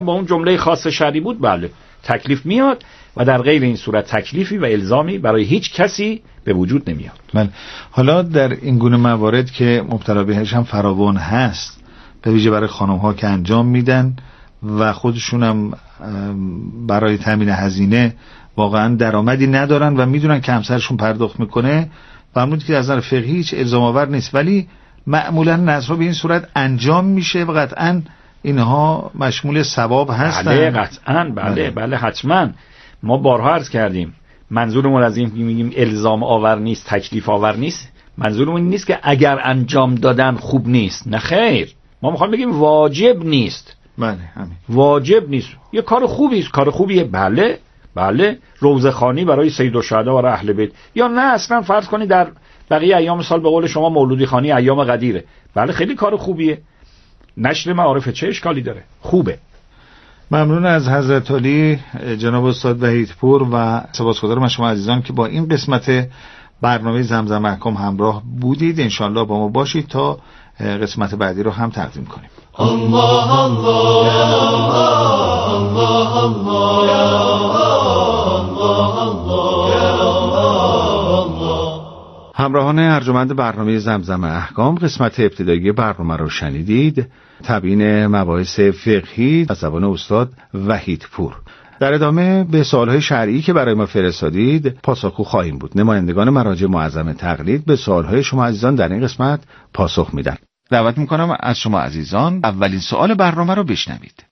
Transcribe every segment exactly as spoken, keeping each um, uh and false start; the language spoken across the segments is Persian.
با اون جمله خاص شرعی بود بله تکلیف میاد و در غیر این صورت تکلیفی و الزامی برای هیچ کسی به وجود نمیاد. بله. حالا در این گونه موارد که مبتلا بهش هم فراوان هست، به ویژه برای خانم ها که انجام میدن و خودشون هم برای تامین هزینه واقعا درآمدی ندارن و میدونن که همسرشون پرداخت میکنه، فرمودید که از نظر فقهی هیچ الزام آور نیست، ولی معمولا نذرها به این صورت انجام میشه و قطعا اینها مشمول ثواب هستن. بله قطعا بله بله, بله حتما. ما بارها عرض کردیم منظورمون از این میگیم الزام آور نیست، تکلیف آور نیست، منظورمون نیست که اگر انجام دادن خوب نیست، نه خیر، ما میخوایم بگیم واجب نیست. بله همین. واجب نیست، یه کار خوبی است، کار خوبیه بله بله، روزخوانی برای سید الشهدا و اهل بیت، یا نه اصلا فرض کنید در بقیه ایام سال به قول شما مولودی خانی ایام قدیره، بله خیلی کار خوبیه، نشر معارف چه اشکالی داره، خوبه. ممنون از حضرت علی جناب استاد وحیدپور و سپاسگزارم از شما عزیزان که با این قسمت برنامه زمزم احکام همراه بودید. انشالله با ما باشید تا قسمت بعدی رو هم تقدیم کنیم. الله الله یا الله الله یا الله الله. همراهان ارجمند برنامه زمزم احکام، قسمت ابتدایی برنامه رو شنیدید، تبیین مباحث فقهی از زبان استاد وحیدپور. در ادامه به سوالهای شرعی که برای ما فرستادید پاسخگو خواهیم بود. نمایندگان مراجع معظم تقلید به سوالهای شما عزیزان در این قسمت پاسخ میدن. دعوت میکنم از شما عزیزان اولین سوال برنامه رو بشنوید.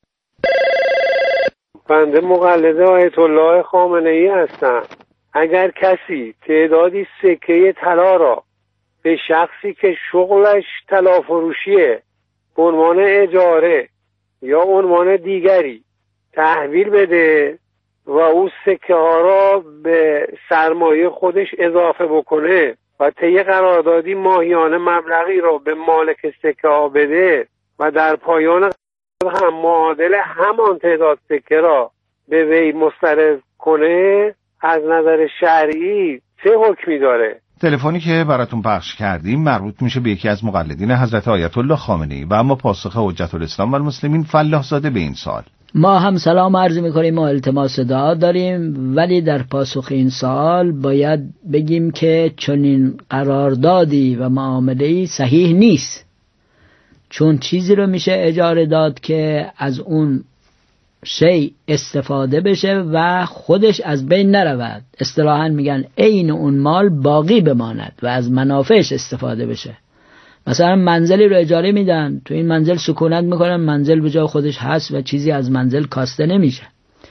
بنده مقلد آیت الله خامنه‌ای هستم. اگر کسی تعدادی سکه طلا را به شخصی که شغلش طلا فروشیه به عنوان اجاره یا عنوان دیگری تحویل بده و او سکه ها را به سرمایه خودش اضافه بکنه و طی قراردادی ماهیانه مبلغی را به مالک سکه ها بده و در پایان هم معادل همان تعداد سکه را به وی مسترد کنه، از نظر شرعی چه حکمی داره؟ تلفنی که براتون پخش کردیم مربوط میشه به یکی از مقلدین حضرت آیت الله خامنه‌ای و اما پاسخ حجت الاسلام و المسلمین فلاح زاده به این سوال. ما هم سلام عرض میکنیم و التماس دعا داریم، ولی در پاسخ این سوال باید بگیم که چنین قراردادی و معامله‌ای صحیح نیست، چون چیزی رو میشه اجاره داد که از اون شی استفاده بشه و خودش از بین نرود. اصطلاحاً میگن عین اون مال باقی بماند و از منافعش استفاده بشه. مثلا منزلی رو اجاره میدن، تو این منزل سکونت میکنن، منزل به جای خودش هست و چیزی از منزل کاسته نمیشه.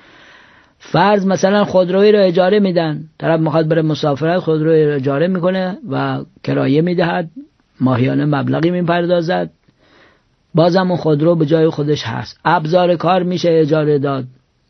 فرض مثلا خودرویی رو اجاره میدن، طرف میخواد بره مسافرت، خودروی رو اجاره میکنه و کرایه میدهد، ماهیانه مبلغی میپردازد، بازم اون خودرو به جای خودش هست. ابزار کار میشه اجاره داد،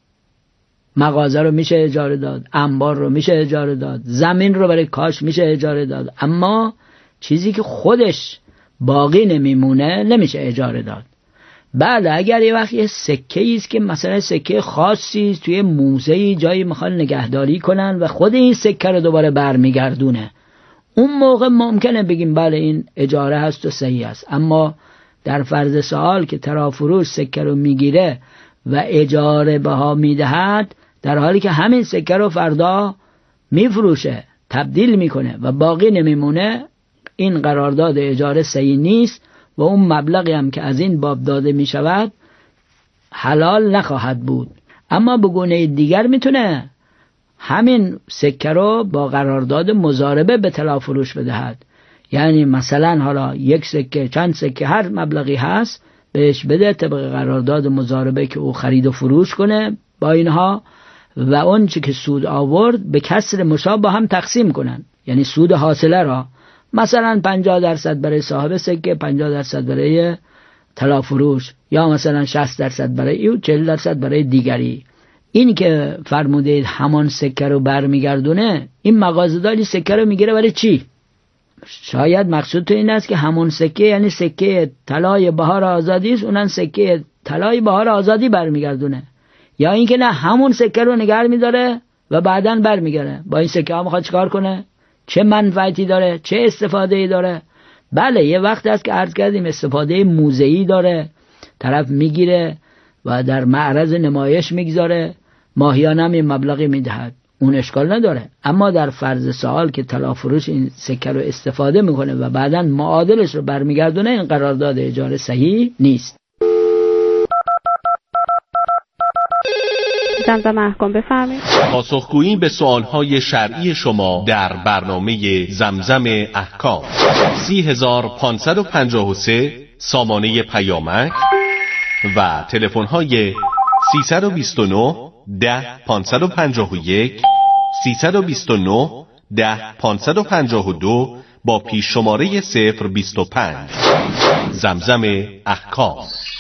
مغازه رو میشه اجاره داد، انبار رو میشه اجاره داد، زمین رو برای کاش میشه اجاره داد، اما چیزی که خودش باقی نمیمونه نمیشه اجاره داد. بله اگر یه وقت یه سکه ایست که مثلا سکه خاصی است توی موزه‌ای جایی میخوان نگهداری کنن و خود این سکه رو دوباره برمیگردونه، اون موقع ممکنه بگیم بله این اجاره هست و صحیح است. اما در فرض سوال که طرف‌فروش سکه رو میگیره و اجاره بها میدهد، در حالی که همین سکه رو فردا میفروشه، تبدیل میکنه و باقی نمیمونه، این قرارداد اجاره صحیح نیست و اون مبلغی هم که از این باب داده میشود حلال نخواهد بود. اما به گونه دیگر میتونه همین سکه رو با قرارداد مضاربه به طرف‌فروش بدهد. یعنی مثلا حالا یک سکه، چند سکه، هر مبلغی هست بهش بده طبق قرارداد مضاربه که او خرید و فروش کنه با اینها و اون چه که سود آورد به کسر مشابه هم تقسیم کنن، یعنی سود حاصله را مثلا پنجاه درصد برای صاحب سکه، پنجاه درصد برای طلا فروش، یا مثلا شصت درصد برای او، چهل درصد برای دیگری. این که فرمودید همان سکه رو برمیگردونه، این مغازه‌داری سکه رو میگیره برای چی؟ شاید مقصود تو این است که همون سکه یعنی سکه طلای بهار آزادی است، اونن سکه طلای بهار آزادی برمیگردونه، یا اینکه نه همون سکه رو نگه می‌داره و بعداً برمیگره. با این سکه ها میخواد چیکار کنه؟ چه منفعتی داره؟ چه استفاده‌ای داره؟ بله یه وقت هست که عرض کردیم استفاده موضعی داره، طرف میگیره و در معرض نمایش میگذاره، ماهیانه هم این مبلغی میدهد، اون اشکال نداره. اما در فرض سوال که طلافروش این سکه رو استفاده میکنه و بعداً معادلش رو برمیگردونه، این قرارداد اجاره صحیح نیست. زمزمه احکام بفرمایید. پاسخگویی به سوالهای شرعی شما در برنامه زمزم احکام. سی هزار پانصد و پنجاه و سه سامانه پیامک و تلفن‌های سیصد و بیست و نه ده پانصد و پنجاه و یک، سیصد و بیست و نه ده پانصد و پنجاه و دو با پیش شماره صفر بیست و پنج. زمزم احکام.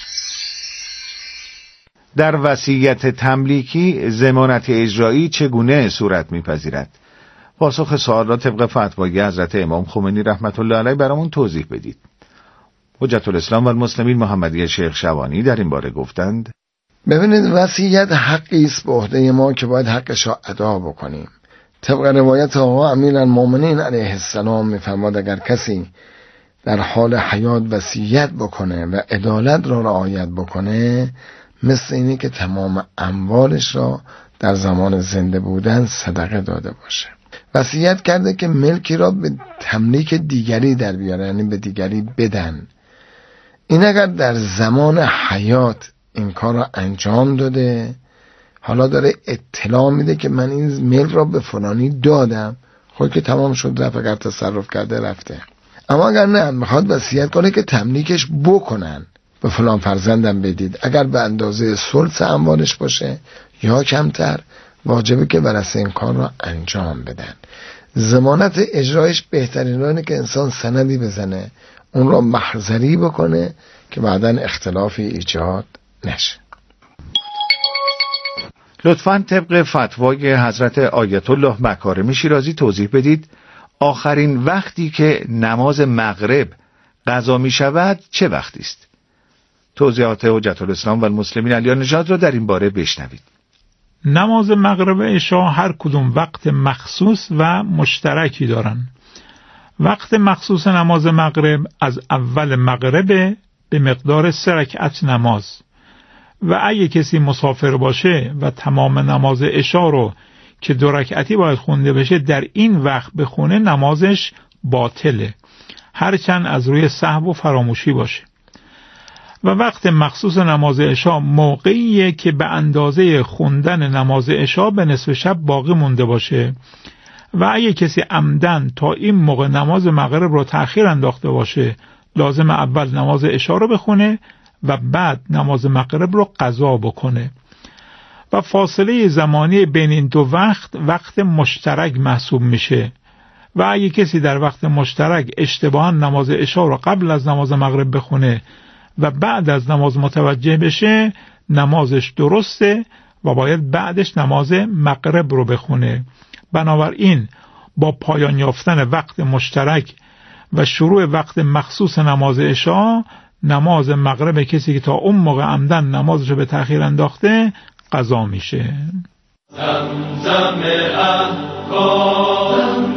در وصیت تملیکی ضمانت اجرایی چگونه صورت می‌پذیرد؟ پاسخ سوال را طبق فتوای حضرت امام خمینی رحمت الله علیه برامون توضیح بدید. حجت الاسلام و المسلمین محمدی شیخ شوانی در این باره گفتند: ببینید، وصیت حقی است به عهده ما که باید حقش را ادا بکنیم. طبق روایت آقا امیرالمومنین علیه السلام می‌فرماد اگر کسی در حال حیات وصیت بکنه و عدالت را رعایت بکنه، مثل اینی که تمام اموالش را در زمان زنده بودن صدقه داده باشه. وصیت کرده که ملکی را به تملیک دیگری در بیاره، یعنی به دیگری بدن. این اگر در زمان حیات این کار را انجام داده، حالا داره اطلاع میده که من این ملک را به فلانی دادم، خود که تمام شد رفت، اگر تصرف کرده رفته. اما اگر نه، میخواد وصیت کنه که تملیکش بکنن، به فلان فرزندم بدید، اگر به اندازه ثلث اموالش باشه یا کمتر، واجبه که ورثه این کار را انجام بدن. ضمانت اجرایش بهترین راه اینه که انسان سندی بزنه، اون را محضری بکنه که بعداً اختلافی ایجاد نشه. لطفاً طبق فتوای حضرت آیت الله مکارمی شیرازی توضیح بدید آخرین وقتی که نماز مغرب قضا می شود چه وقتی است؟ توضیحات حجت الاسلام و المسلمین علی نژاد را در این باره بشنوید. نماز مغرب عشا هر کدوم وقت مخصوص و مشترکی دارن. وقت مخصوص نماز مغرب از اول مغرب به مقدار سه رکعت نماز، و اگه کسی مسافر باشه و تمام نماز عشا رو که دو رکعتی باید خونده بشه در این وقت بخونه، نمازش باطله، هرچند از روی سهو و فراموشی باشه. و وقت مخصوص نماز عشا موقعیه که به اندازه خوندن نماز عشا به نصف شب باقی مونده باشه، و اگه کسی عمدن تا این موقع نماز مغرب رو تأخیر انداخته باشه، لازم اول نماز عشا رو بخونه و بعد نماز مغرب رو قضا بکنه. و فاصله زمانی بین این دو وقت وقت مشترک محسوب میشه، و اگه کسی در وقت مشترک اشتباها نماز عشا رو قبل از نماز مغرب بخونه و بعد از نماز متوجه بشه، نمازش درسته و باید بعدش نماز مغرب رو بخونه. بنابراین با پایان یافتن وقت مشترک و شروع وقت مخصوص نماز عشا، نماز مغرب کسی که تا اون موقع عمدن نمازش رو به تأخیر انداخته قضا میشه. زمزم احکام.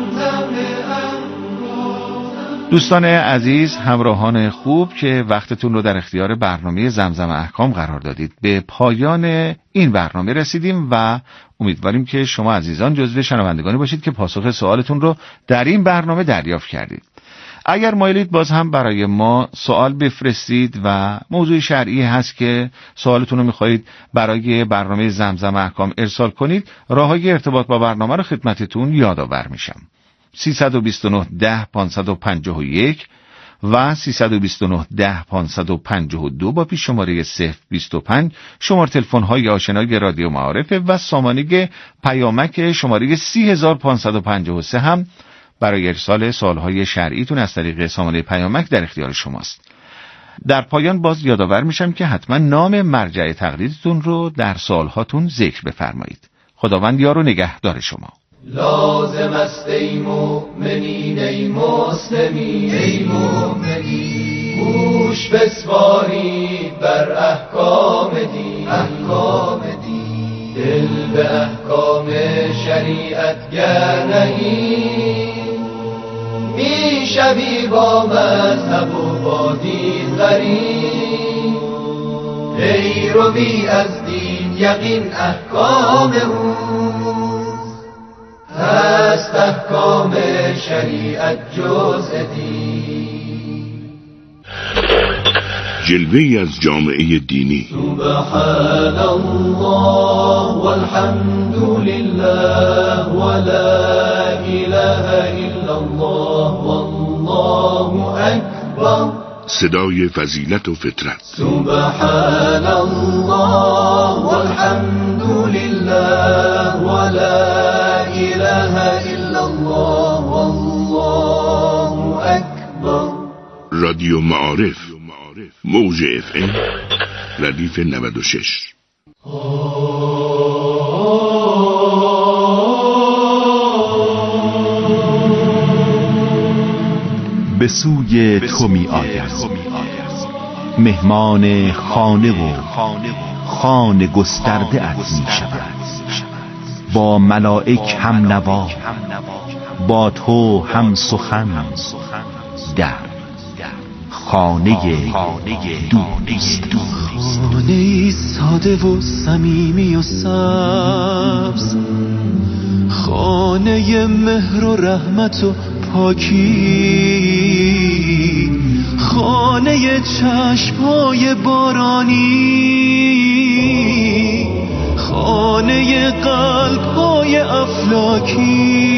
دوستان عزیز، همراهان خوب که وقتتون رو در اختیار برنامه زمزم احکام قرار دادید، به پایان این برنامه رسیدیم و امیدواریم که شما عزیزان جزو شنوندگانی باشید که پاسخ سوالتون رو در این برنامه دریافت کردید. اگر مایلید باز هم برای ما سوال بفرستید و موضوع شرعی هست که سوالتون رو میخواهید برای برنامه زمزم احکام ارسال کنید، راههای ارتباط با برنامه رو خدمتتون یادآور میشم. سیصد و بیست و نه ده پانصد و پنجاه و یک و سیصد و بیست و نه ده پانصد و پنجاه و دو با پیش شماره صفر بیست و پنج شماره تلفن های آشنای رادیو معارف و سامانه پیامک شماره سی هزار پانصد و پنجاه و سه هم برای ارسال سوالهای شرعیتون از طریق سامانه پیامک در اختیار شماست. در پایان باز یادآور میشم که حتما نام مرجع تقلیدتون رو در سوالهاتون ذکر بفرمایید. خداوند یار و نگهدار شما. لازم است ای مؤمنین ای مسلمین ای مؤمنین، گوش بسپارید بر احکام دین احکام دین، دل به احکام شریعت گر نهی، می شوی با مذهب و با دین غریب، پیروی از دین یقین احکام اوست، هست احکام شریعت جزء دین. جلوه‌ای از جامعه دینی. سبحان الله والحمد لله ولا اله الا الله والله اکبر. صدای فضیلت و فطرت. سبحان الله والحمد لله ولا اله الا الله والله اکبر. رادیو معارف، موج اف ام ردیف نود و شش. به سوی تو می آید مهمان خانه و خانه گسترده ات می شود، با ملائک هم نوا، با تو هم سخن، در خانه دوست. خانه ساده و صمیمی و سبز، خانه مهر و رحمت و پاکی، خانه چشم‌های بارانی، خانه قلب‌های افلاکی.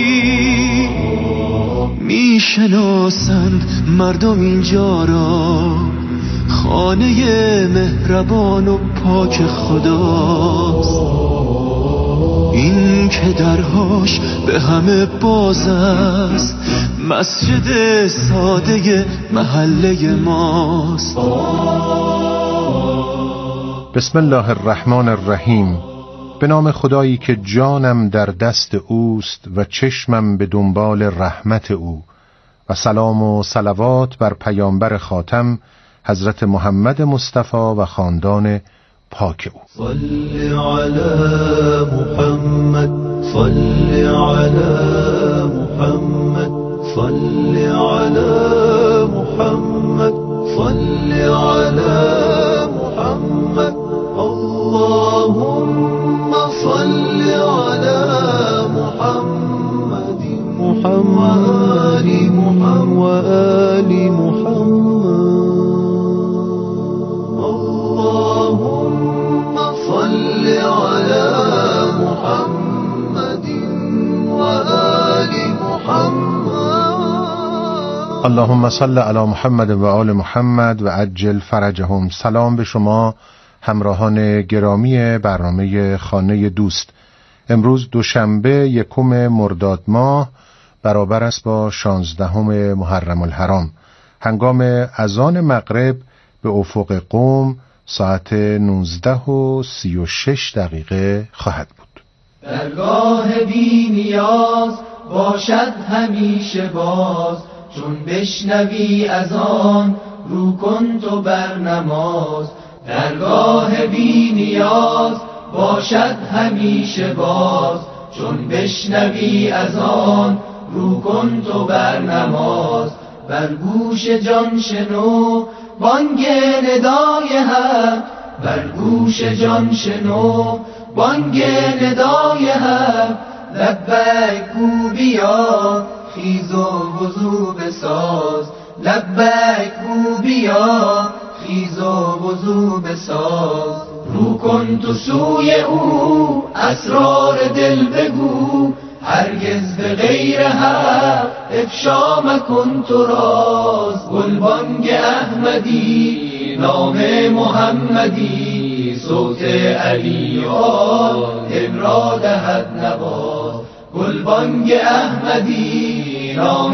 میشناسند مردم اینجا را خانه مهربان و پاک خداست، این که درهاش به همه باز است، مسجد ساده محله ماست. بسم الله الرحمن الرحیم. به نام خدایی که جانم در دست اوست و چشمم به دنبال رحمت او، و سلام و صلوات بر پیامبر خاتم حضرت محمد مصطفی و خاندان پاک او. صل علی محمد، صل علی محمد، صل علی محمد، صل علی محمد. اللهم صل علی محمد محمد محمد و آل محمد. اللهم صل علی محمد و آل محمد. اللهم صل علی محمد و آل محمد و عجل فرجهم. سلام به شما همراهان گرامی برنامه خانه دوست. امروز دوشنبه یکم مرداد ماه برابر است با شانزدهم محرم الحرام. هنگام اذان مغرب به افق قم ساعت نوزده و سی و شش دقیقه خواهد بود. درگاه بی نیاز باشد همیشه باز، چون بشنوی اذان رو کن تو بر نماز. درگاه بی نیاز باشد همیشه باز، چون بشنوی اذان رو کن تو بر نماز. بر گوش جان شنو بانگ ندای حق، بر گوش جان شنو بانگ ندای حق. لبیک گو بیا خیز و وضو بساز، لبیک گو بیا خیز و وضو بساز. رو کن تو سوی او اسرار دل بگو، هرگز به غیر حق افشا مکن تو راز. گلبانگ احمدی نام محمدی، صوت علی آل دل را دهد نواز. گلبانگ احمدی نام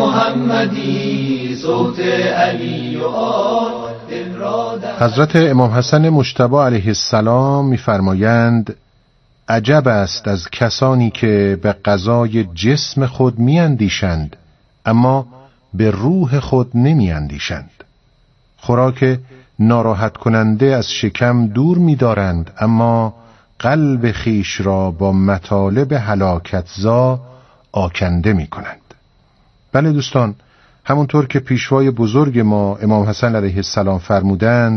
محمدی، صوت علی آل دل را دهد. حضرت امام حسن مجتبی علیه السلام می‌فرمایند عجب است از کسانی که به قضای جسم خود میاندیشند اما به روح خود نمیاندیشند. خوراک ناراحت کننده از شکم دور می‌دارند اما قلب خیش را با مطالب هلاکتزا آکنده می‌کنند. بله دوستان، همونطور که پیشوای بزرگ ما امام حسن علیه السلام فرمودند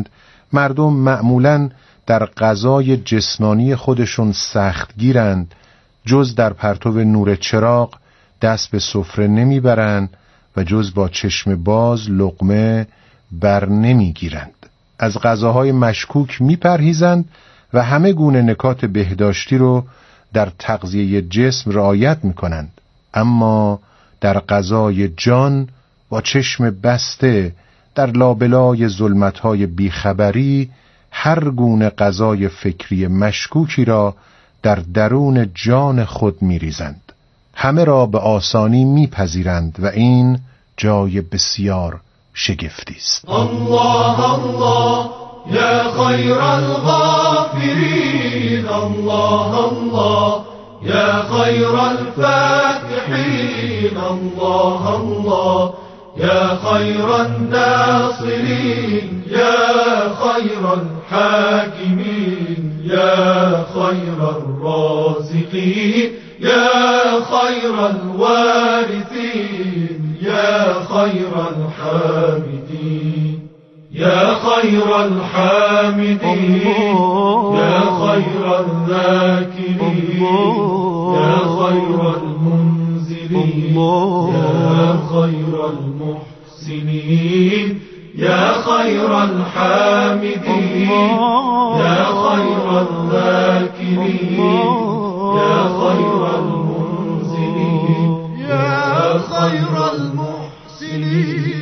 مردم معمولاً در غذای جسمانی خودشون سختگیرند، جز در پرتو نور چراغ دست به سفره نمیبرند و جز با چشم باز لقمه بر نمیگیرند. از غذاهای مشکوک میپرهیزند و همه گونه نکات بهداشتی رو در تغذیه جسم رعایت میکنند، اما در غذای جان با چشم بسته در لابلای ظلمت‌های بیخبری هر گونه غذای فکری مشکوکی را در درون جان خود می‌ریزند. همه را به آسانی میپذیرند و این جای بسیار شگفتی است. الله الله یا خیر الغافرین، الله الله یا خیر الفاتحین، الله الله یا خیر الناصرین، یا خیر الحاکمین، یا خیر الرازقین، یا خیر الوارثین، یا خیر الحامدین، یا خیر الحامدین، یا خیر الذاکرین، یا خیر المنزلین، یا خیر المحسنین، یا خیر الحامدین، یا خیر الذاکرین، یا خیر المنزلین، یا خیر المحسنین.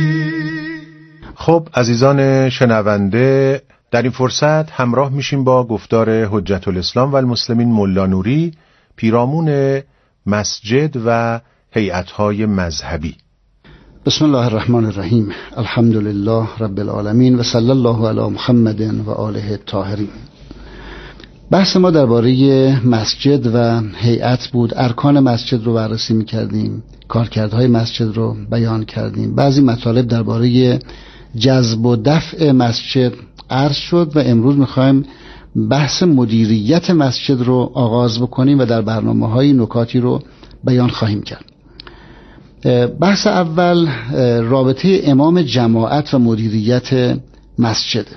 خب عزیزان شنونده، در این فرصت همراه میشیم با گفتار حجت الاسلام و المسلمین ملا نوری، پیرامون مسجد و هیئت‌های مذهبی. بسم الله الرحمن الرحیم، الحمد لله رب العالمین و صلی الله علی محمد و آله الطاهرین. بحث ما درباره مسجد و هیئت بود. ارکان مسجد رو بررسی می‌کردیم، کارکردهای مسجد رو بیان کردیم، بعضی مطالب درباره جذب و دفع مسجد عرض شد و امروز می‌خوایم بحث مدیریت مسجد رو آغاز بکنیم و در برنامه‌های نکاتی رو بیان خواهیم کرد. بحث اول رابطه امام جماعت و مدیریت مسجد.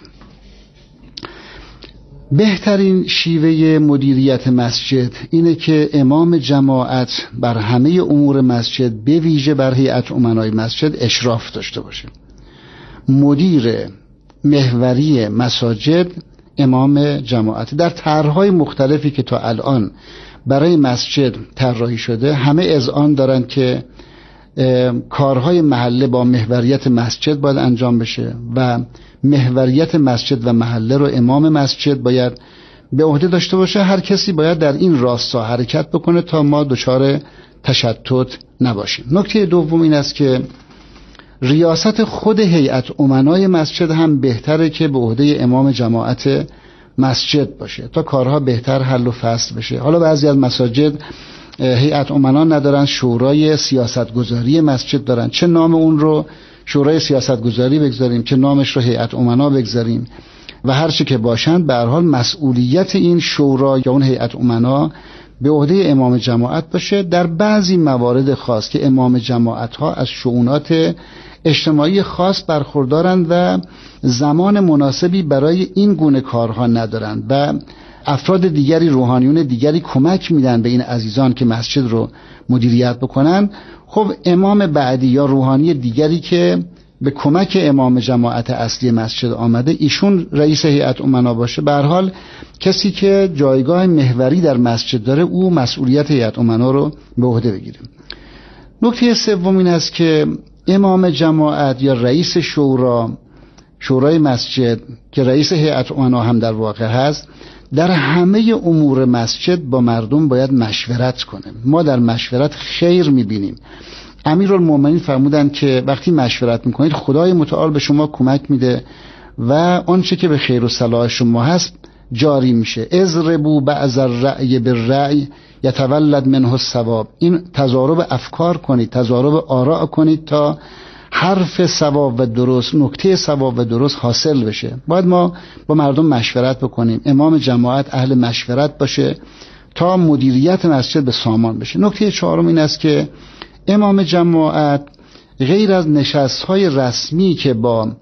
بهترین شیوه مدیریت مسجد اینه که امام جماعت بر همه امور مسجد به ویژه بر هیئت امنای مسجد اشراف داشته باشه. مدیر محوری مساجد امام جماعت. در طرح‌های مختلفی که تا الان برای مسجد طراحی شده همه اذعان دارند که کارهای محله با محوریت مسجد باید انجام بشه و محوریت مسجد و محله رو امام مسجد باید به عهده داشته باشه. هر کسی باید در این راستا حرکت بکنه تا ما دچار تشتت نباشیم. نکته دوم این است که ریاست خود هیئت امنای مسجد هم بهتره که به عهده امام جماعت مسجد باشه تا کارها بهتر حل و فصل بشه. حالا بعضی از مساجد هیئت امنا ندارن، شورای سیاستگذاری مسجد دارن، چه نام اون رو شورای سیاستگذاری بگذاریم چه نامش رو هیئت امنا بگذاریم و هر چی که باشند، به هر حال مسئولیت این شورا یا اون هیئت امنا به عهده امام جماعت باشه. در بعضی موارد خاص که امام جماعت ها از شؤونات اجتماعی خاص برخوردارند و زمان مناسبی برای این گونه کارها ندارند و افراد دیگری، روحانیون دیگری کمک میدن به این عزیزان که مسجد رو مدیریت بکنن، خب امام بعدی یا روحانی دیگری که به کمک امام جماعت اصلی مسجد آمده ایشون رئیس هیئت امنا باشه. به هر حال کسی که جایگاه محوری در مسجد داره او مسئولیت هیئت امنا رو به عهده بگیره. نکته سوم این است که امام جماعت یا رئیس شورا شورای مسجد که رئیس هیئت امنا هم در واقع هست، در همه امور مسجد با مردم باید مشورت کنه. ما در مشورت خیر میبینیم. امیرالمومنین فرمودند که وقتی مشورت میکنید خدای متعال به شما کمک میده و آنچه که به خیر و صلاح شما هست جاری میشه. اضربوا بعض الرأی بالرأی یتولد منه الصواب. این تضارب افکار کنید، تضارب آراء کنید تا حرف صواب و درست، نکته صواب و درست حاصل بشه. باید ما با مردم مشورت بکنیم، امام جماعت اهل مشورت باشه تا مدیریت مسجد به سامان بشه. نکته چهارم این است که امام جماعت غیر از نشست‌های رسمی که با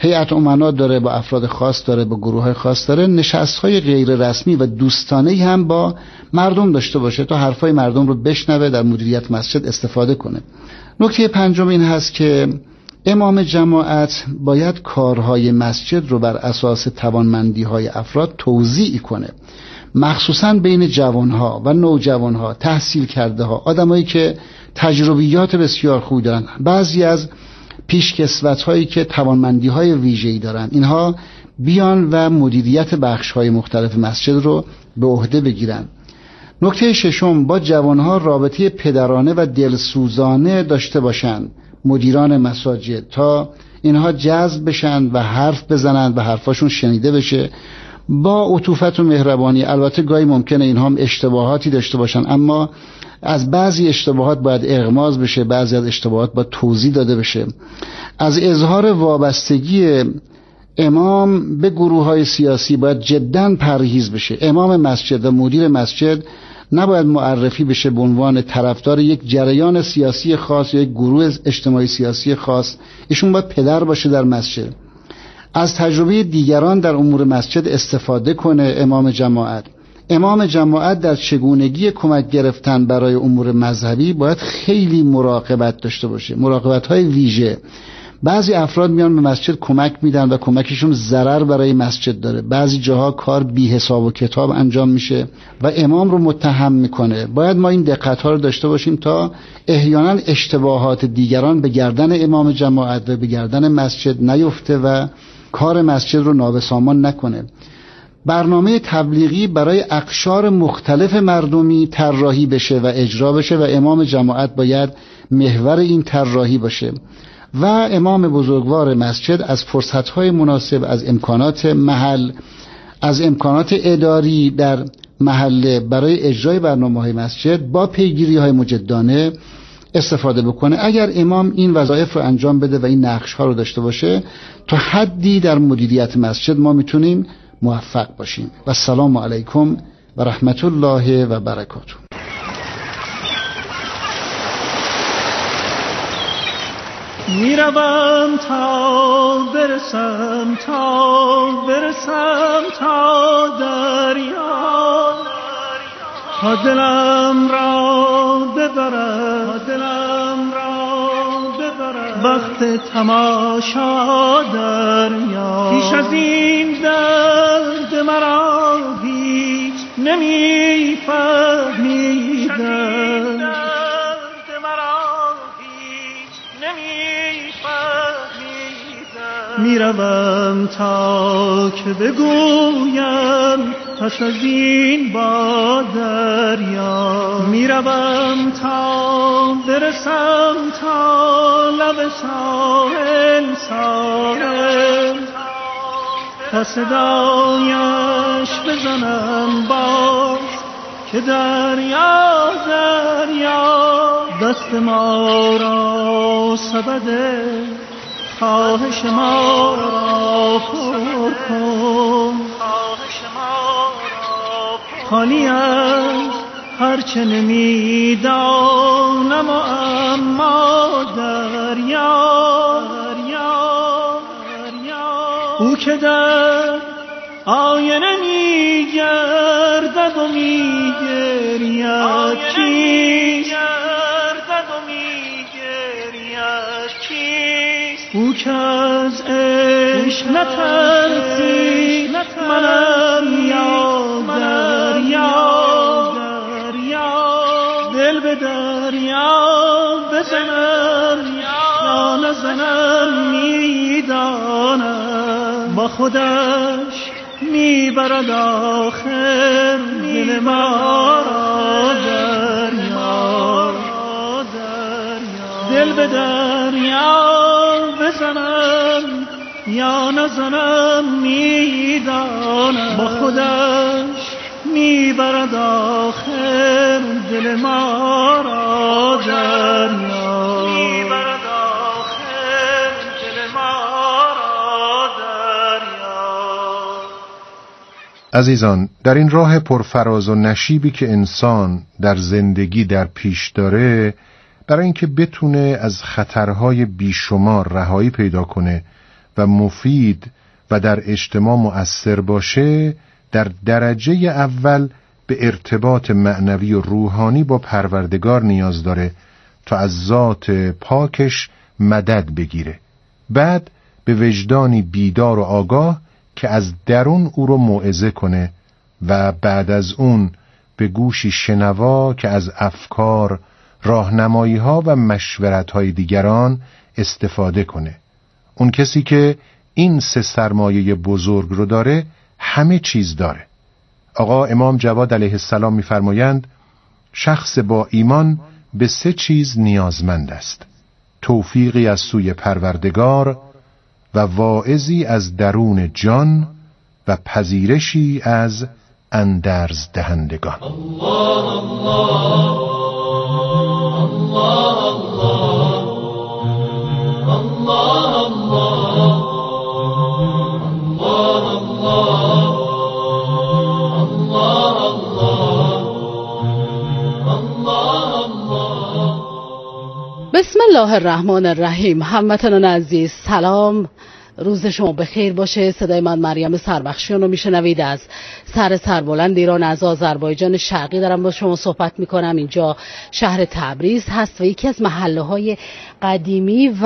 هیئت امنا داره، با افراد خاص داره، با گروه خاص داره، نشست‌های غیر رسمی و دوستانه‌ای هم با مردم داشته باشه تا حرفای مردم رو بشنوه، در مدیریت مسجد استفاده کنه. نکته پنجم این هست که امام جماعت باید کارهای مسجد رو بر اساس توانمندی‌های افراد توزیع کنه، مخصوصاً بین جوانها و نوجوانها، تحصیل کرده ها، آدمایی که تجربیات بسیار خوبی دارن، بعضی از پیشکسوت‌هایی که توانمندی‌های ویژه‌ای دارن، اینها بیان و مدیریت بخش‌های مختلف مسجد رو به عهده بگیرن. نکته ششم، با جوانها رابطه پدرانه و دلسوزانه داشته باشند مدیران مساجد، تا اینها جذب بشن و حرف بزنن و حرفاشون شنیده بشه با عطوفت و مهربانی. البته گاهی ممکنه اینها هم اشتباهاتی داشته باشن، اما از بعضی اشتباهات باید اغماض بشه، بعضی از اشتباهات باید توضیح داده بشه. از اظهار وابستگی امام به گروه های سیاسی باید جداً پرهیز بشه. امام مسجد و مدیر مسجد نباید معرفی بشه به عنوان طرفدار یک جریان سیاسی خاص یا یک گروه اجتماعی سیاسی خاص. ایشون باید پدر باشه در مسجد. از تجربه دیگران در امور مسجد استفاده کنه امام جماعت. امام جماعت در چگونگی کمک گرفتن برای امور مذهبی باید خیلی مراقبت داشته باشه، مراقبت‌های ویژه. بعضی افراد میان به مسجد کمک میدن و کمکشون ضرر برای مسجد داره، بعضی جاها کار بی حساب و کتاب انجام میشه و امام رو متهم میکنه. باید ما این دقت‌ها رو داشته باشیم تا احیانا اشتباهات دیگران به گردن امام جماعت و به گردن مسجد نیفته و کار مسجد رو نابسامان نکنه. برنامه تبلیغی برای اقشار مختلف مردمی طراحی بشه و اجرا بشه و امام جماعت باید محور این طراحی باشه و امام بزرگوار مسجد از فرصت‌های مناسب، از امکانات محل، از امکانات اداری در محله برای اجرای برنامه‌های مسجد با پیگیری‌های مجدانه استفاده بکنه. اگر امام این وظایف رو انجام بده و این نقش‌ها رو داشته باشه، تا حدی در مدیریت مسجد ما میتونیم موفق باشیم. و السلام علیکم و رحمت الله و برکاته. میروم تا برسم تا برسم تا دریا، تا دلم را ببرم دلم را ببرم وقت تماشا دریا. پیش از این درد مرا هیچ نمی‌فهمیدم، میروم تا که بگویم پس از این با دریا. میروم تا برسم تا لب ساحل ساحل، تا صدایش بزنم باز که دریا دریا. دست ما را سبد خواهش ما را پر کن، خالی از هرچه نمیدانم و اما دریا او که در آینه میگردد و میگرید چیست، او که از عشق نترسی منم یا دریا. دل به دریا بزنم یا نزنم میدانم، با خودش میبرد آخر دل ما را دریا. دل به دریا بزنم یا نزنم میدانم، با خودش میبرد آخر دل ما را دریا. میبرد آخر دل ما را دریا. عزیزان، در این راه پرفراز و نشیبی که انسان در زندگی در پیش داره، برای اینکه بتونه از خطرهای بیشمار رهایی پیدا کنه و مفید و در اجتماع مؤثر باشه، در درجه اول به ارتباط معنوی و روحانی با پروردگار نیاز داره تا از ذات پاکش مدد بگیره. بعد به وجدانی بیدار و آگاه که از درون او رو موعظه کنه و بعد از اون به گوشی شنوا که از افکار، راهنمایی‌ها و مشورت‌های دیگران استفاده کنه. اون کسی که این سه سرمایه بزرگ رو داره همه چیز داره. آقا امام جواد علیه السلام می‌فرمایند شخص با ایمان به سه چیز نیازمند است: توفیقی از سوی پروردگار و واعظی از درون جان و پذیرشی از اندرز دهندگان. الله الله الله الله الله بسم الله الرحمن الرحیم. هموطنان عزیز سلام، روز شما بخیر باشه. صدای من مریم سربخشیان رو میشنوید از سر سربلند ایران، از آذربایجان شرقی دارم با شما صحبت میکنم. اینجا شهر تبریز هست و یکی از محله های قدیمی و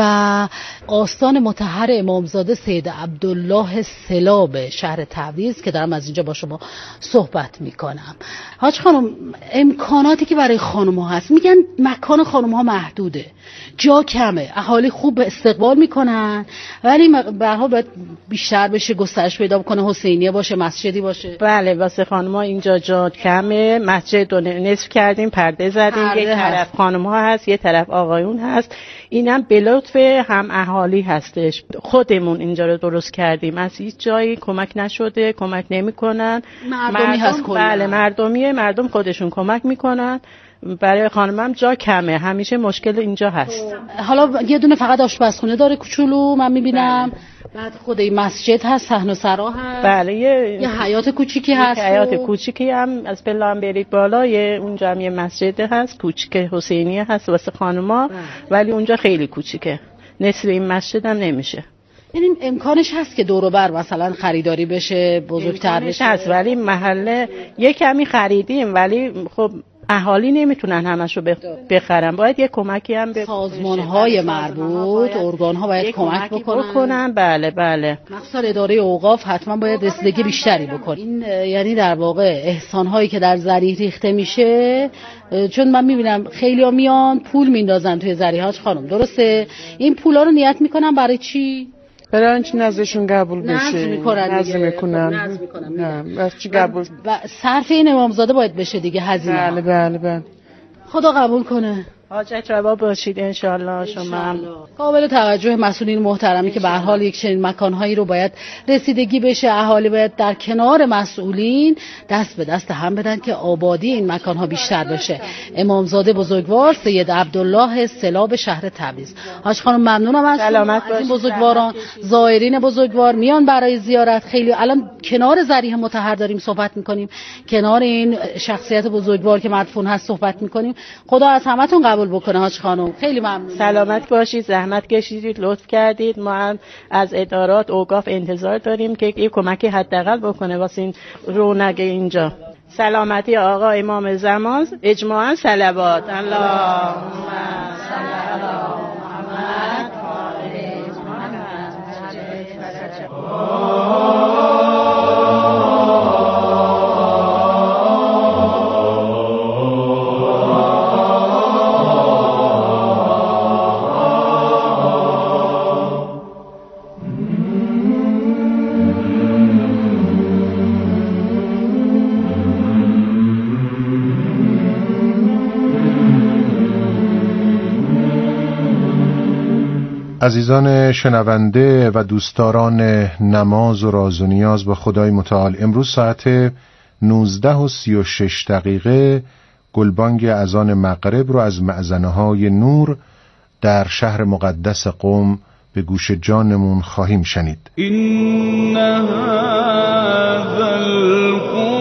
آستان مطهر امامزاده سید عبدالله سلاب شهر تبریز که دارم از اینجا با شما صحبت میکنم. حاج خانم، امکاناتی که برای خانم ها هست، میگن مکان خانم ها محدوده، جا کمه، اهالی خوب استقبال میکنن ولی به هر حال باید بیشتر بشه، گسترش پیدا کنه، حسینیه باشه، مسجدی باشه. بله، واسه خانم‌ها اینجا جا کمه، مسجد رو نصف کردیم، پرده زدیم، یک طرف خانم‌ها هست، یه طرف آقایون هست. اینم به لطف هم اهالی هستش، خودمون اینجا رو درست کردیم، از هیچ جایی کمک نشده، کمک نمیکنن. مردمی مردم هست کلا. بله مردمیه، مردم خودشون کمک میکنن. برای خانمم جا کمه، همیشه مشکل اینجا هست. حالا یه دونه فقط آشپزخونه داره کوچولو من میبینم. بله. بعد خود این مسجد هست، صحن و سرا هست. بله، یه, یه حیات کوچیکی هست. حیات کوچیکی هم از پله هم برید بالا، یه اونجا هم یه مسجد هست کوچیک حسینیه هست واسه خانما. بله. ولی اونجا خیلی کوچیکه، نصف این مسجد هم نمیشه. یعنی امکانش هست که دور و بر مثلا خریداری بشه، بزرگتر بشه؟ هست، ولی محله یه کمی خریدیم ولی خب اهالی نمیتونن همشو بخرن، باید یه کمکی هم به سازمان‌های مربوط، ارگان‌ها باید کمک بکنن. بکنن. بله بله. مخصوصا اداره اوقاف حتما باید رسیدگی بیشتری بکنه. این یعنی در واقع احسان‌هایی که در ذریح ریخته میشه، چون من میبینم خیلی‌ها میان پول میندازن توی ذریح‌هاش خانم، درسته؟ این پولا رو نیت میکنن برای چی؟ برای اینکه نزدشون قبول بشه. نزد میکنن نزد میکنن. نزد میکنن. نه، از چی قبول؟ و صرف این امامزاده باید بشه دیگه، هزینه. بله بله بله. خدا قبول کنه. حاجت روا باشید انشالله. شما قابل توجه مسئولین محترمی که به هر حال یک چنین مکانهایی رو باید رسیدگی بشه، اهالی باید در کنار مسئولین دست به دست هم بدن که آبادی این مکانها بیشتر بشه. امامزاده بزرگوار سید عبدالله سلاب شهر تبریز. حاج خانم ممنونم از سلامت این بزرگواران، زائرین بزرگوار میان برای زیارت. خیلی الان کنار ذریح مطهر داریم صحبت میکنیم، کنار این شخصیت بزرگوار که مدفون هست صحبت میکنیم. خدا از همتون قبول بکنه. حاج خانم خیلی ممنون. سلامت باشید، زحمت کشیدید، لطف کردید. ما هم از ادارات اوقاف انتظار داریم که یه کمکی حداقل بکنه واسه این رونق اینجا. سلامتی آقا امام زمان، اجماعاً صلوات. اللهم صل علی محمد عزیزان شنونده و دوستداران نماز و راز و نیاز به خدای متعال، امروز ساعت نوزده و سی و شش دقیقه گلبانگ اذان مغرب رو از مأذنه های نور در شهر مقدس قم به گوش جانمون خواهیم شنید. این هذا القرآن